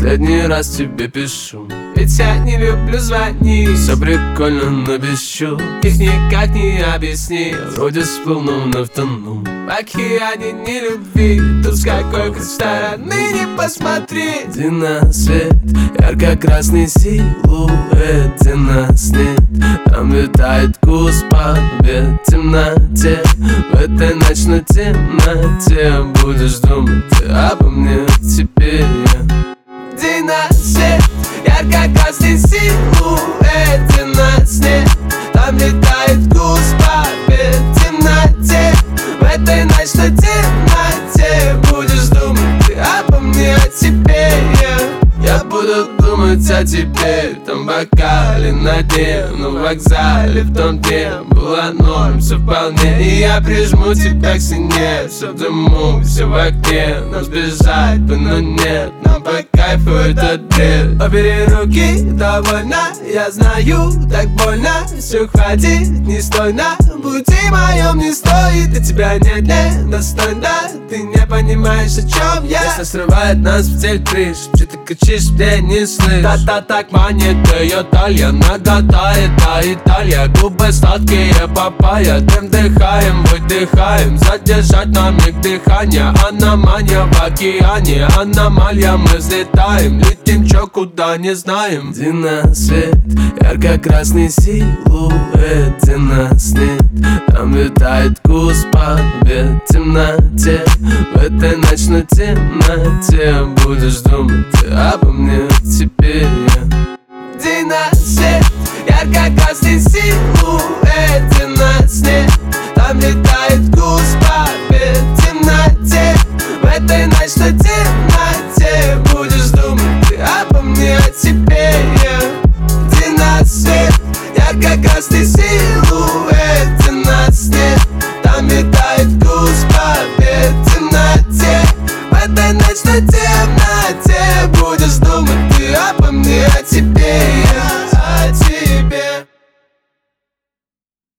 последний раз тебе пишу, ведь я не люблю звонить. Все прикольно, но без чувств, их никак не объяснить. Вроде сплыл, но вновь тону в океане нелюбви. Тут с какой хоть стороны не посмотри. Где на свет, ярко-красный силуэт, где нас нет. Там летает кус по темноте. В этой ночной темноте будешь думать обо мне теперь. День на свет, ярко-красный силуэт, где нас нет. Там летает гус по темноте. В этой ночной темноте будешь думать обо мне теперь. Я буду думать о тебе, в том бокале на дне, но в вокзале в том дне было норм, все вполне. И я прижму тебя к стене, все в дыму, все в окне. Нам сбежать бы, но нет, нам по кайфу этот бред. Побери руки, довольно, я знаю, так больно. Все хватит, не стой на пути моем, не стоит. И тебя нет, не достойно, ты не понимаешь, о чем я. Если срывает нас в цель крыш, что ты кричишь, мне не слышь. Та-та так манит ее талия, наготает та Италия. Губы сладкие папайя, дым дыхаем, выдыхаем. Задержать на миг дыхание, аномалия в океане. Аномалия, мы взлетаем, летим чё куда не знаем. Где на свет, ярко-красный силуэт, где нас нет. Там летает кус по темноте. В этой ночной темноте будешь думать обо мне теперь. День на свет, ярко-красный силуэт, где нас нет. Там летает гус по темноте. В этой ночной темноте будешь думать обо мне теперь. День на свет, ярко-красный силуэт, где нас нет. Там летает гус по темноте. В этой ночной темноте